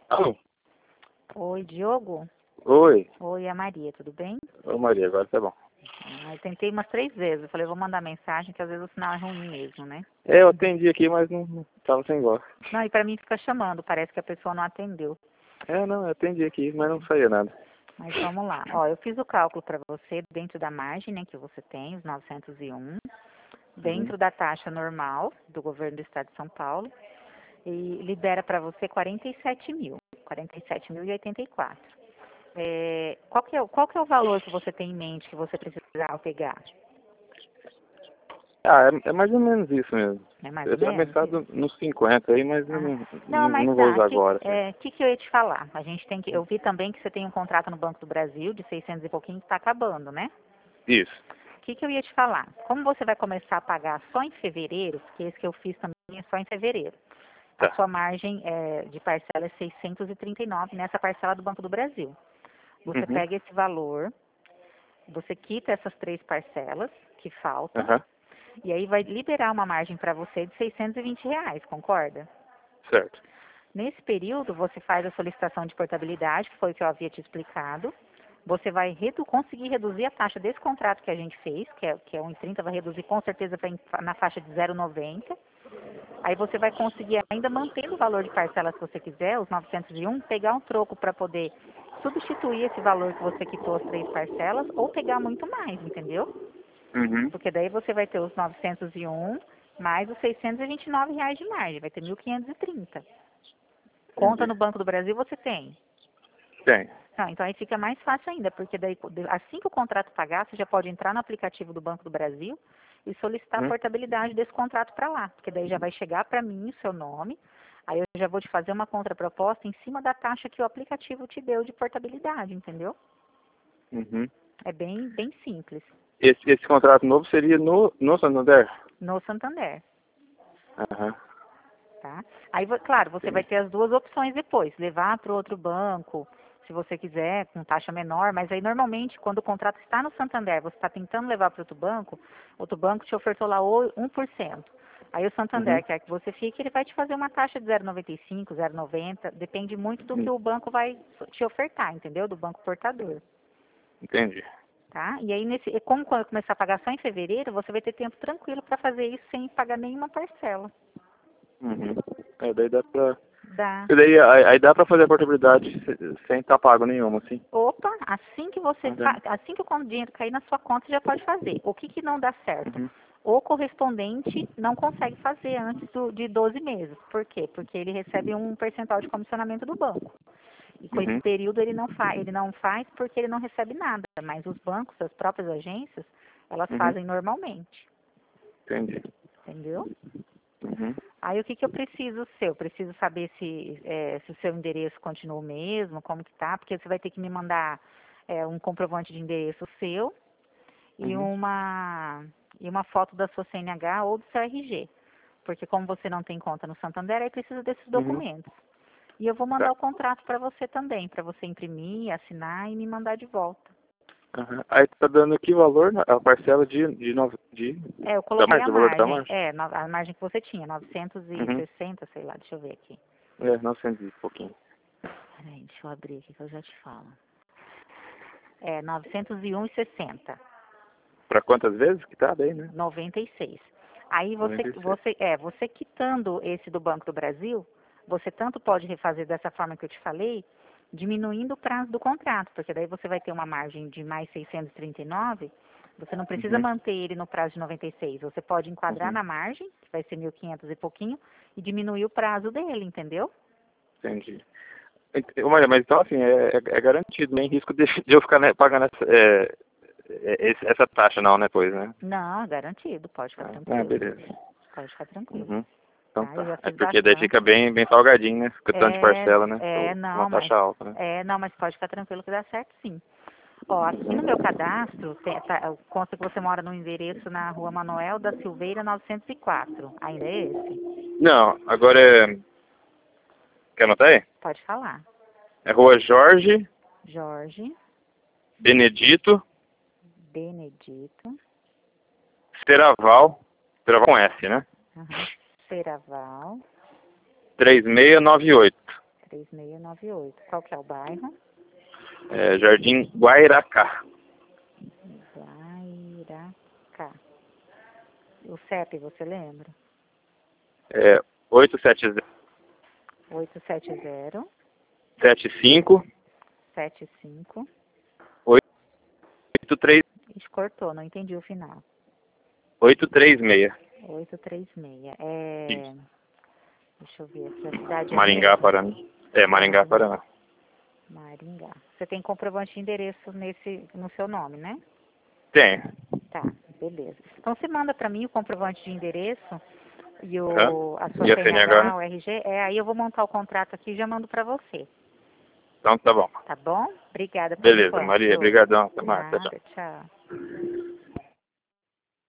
Alô? Oi, Diogo? Oi. Oi, é a Maria, tudo bem? Ô Maria, agora tá bom. Eu tentei umas 3 vezes. Eu falei, vou mandar mensagem, que às vezes o sinal é ruim mesmo, né? Eu atendi aqui, mas não tava sem voz. Não, e pra mim fica chamando, parece que a pessoa não atendeu. Não, eu atendi aqui, mas não saía nada. Mas vamos lá. Ó, eu fiz o cálculo para você dentro da margem, né, que você tem, os 901, Uhum. dentro da taxa normal do governo do estado de São Paulo, e libera para você 47 mil, 47.084. Qual que é o valor que você tem em mente que você precisava pegar? É mais ou menos isso mesmo. É mais Eu ou tinha menos isso? pensado nos 50 aí, mas eu Ah, não, mas não vou tá. usar agora. Assim. Que eu ia te falar? A gente tem que. Eu vi também que você tem um contrato no Banco do Brasil de 600 e pouquinho que está acabando, né? Isso. Que eu ia te falar? Como você vai começar a pagar só em fevereiro, porque esse que eu fiz também é só em fevereiro. A Tá. sua margem de parcela é 639 nessa parcela do Banco do Brasil. Você Uhum. pega esse valor, você quita essas 3 parcelas que faltam, Aham. e aí vai liberar uma margem para você de R$ 620, concorda? Certo. Nesse período, você faz a solicitação de portabilidade, que foi o que eu havia te explicado. Você vai conseguir reduzir a taxa desse contrato que a gente fez, que é 1,30, vai reduzir com certeza na faixa de 0,90. Aí você vai conseguir, ainda mantendo o valor de parcela se você quiser, os 901, pegar um troco para poder substituir esse valor que você quitou as 3 parcelas ou pegar muito mais, entendeu? Uhum. Porque daí você vai ter os 901 mais os R$ 629 de margem, vai ter 1.530. Conta Entendi. no Banco do Brasil você tem. Tem. Não, então aí fica mais fácil ainda, porque daí assim que o contrato pagar, você já pode entrar no aplicativo do Banco do Brasil e solicitar a Uhum. portabilidade desse contrato para lá, porque daí já vai chegar para mim o seu nome, aí eu já vou te fazer uma contraproposta em cima da taxa que o aplicativo te deu de portabilidade, entendeu? Uhum. É bem simples. Esse contrato novo seria no Santander? No Santander, Aham. tá? Aí, claro, você vai Entendi. ter as duas opções depois, levar para o outro banco, se você quiser, com taxa menor, mas aí normalmente, quando o contrato está no Santander, você está tentando levar para outro banco te ofertou lá 1%. Aí o Uhum. Santander quer que você fique, ele vai te fazer uma taxa de 0,95, 0,90, depende muito do que o banco vai te ofertar, entendeu? Do banco portador, Entendi. tá? E aí, como quando começar a pagar só em fevereiro, você vai ter tempo tranquilo para fazer isso sem pagar nenhuma parcela. Uhum. Daí dá pra... Dá. E daí, aí dá pra fazer a portabilidade sem estar pago nenhuma, assim. Opa, assim que Uhum. assim que o dinheiro cair na sua conta, já pode fazer. O que não dá certo? Uhum. O correspondente não consegue fazer antes de 12 meses. Por quê? Porque ele recebe um percentual de comissionamento do banco. E com esse Uhum. período ele não faz porque ele não recebe nada. Mas os bancos, as próprias agências, elas Uhum. fazem normalmente. Entendi. Entendeu? Uhum. Aí o que eu preciso ser? Eu preciso saber se o seu endereço continua o mesmo, como que tá, porque você vai ter que me mandar um comprovante de endereço seu e Uhum. uma foto da sua CNH ou do seu RG. Porque como você não tem conta no Santander, aí precisa desses Uhum. documentos. E eu vou mandar Tá. o contrato para você também, para você imprimir, assinar e me mandar de volta. Uhum. Aí tá dando que valor a parcela Eu da coloquei margem, a do valor da margem, margem? a margem que você tinha, Uhum. 960, sei lá, deixa eu ver aqui. 900 e pouquinho. Peraí, deixa eu abrir aqui que eu já te falo. 901,60. Pra quantas vezes que tá daí, né? 96. Aí 96. você quitando esse do Banco do Brasil, você tanto pode refazer dessa forma que eu te falei, diminuindo o prazo do contrato, porque daí você vai ter uma margem de mais 639, você não precisa Uhum. manter ele no prazo de 96, você pode enquadrar Uhum. na margem, que vai ser 1.500 e pouquinho, e diminuir o prazo dele, entendeu? Entendi. Mas então, assim, é garantido, nem risco de eu ficar pagando essa taxa não, né, pois, né? Não, é garantido, pode ficar tranquilo. Beleza. Pode ficar tranquilo. Uhum. Então Tá? Eu já tá. É fiz porque daí bastante. fica bem salgadinho, né? Fica tanto de parcela, né? Uma Não, taxa alta, né? não, mas pode ficar tranquilo que dá certo sim. Ó, aqui no meu cadastro, consta que você mora no endereço na Rua Manuel da Silveira 904. Ainda é esse? Não, agora é... Quer anotar aí? Pode falar. É Rua Jorge Jorge Benedito Benedito, Seraval com S, né? aham, Seraval, 3698. 3698. Qual que é o bairro? Jardim Guairacá. Guairacá. O CEP, você lembra? 870 870 75 75. 83 Ixi, cortou, não entendi o final. 836. 836. Deixa eu ver aqui, a cidade é Maringá, Paraná. Maringá, Paraná. Maringá. Você tem comprovante de endereço no seu nome, né? Tem. Tá, beleza. Então você manda para mim o comprovante de endereço e a sua E a CNH, né? CNH, o RG. Aí eu vou montar o contrato aqui e já mando para você. Então tá bom. Tá bom? Obrigada por Beleza, enquanto. Maria. Obrigadão. Até mais. Tchau, tchau. Nada, tchau.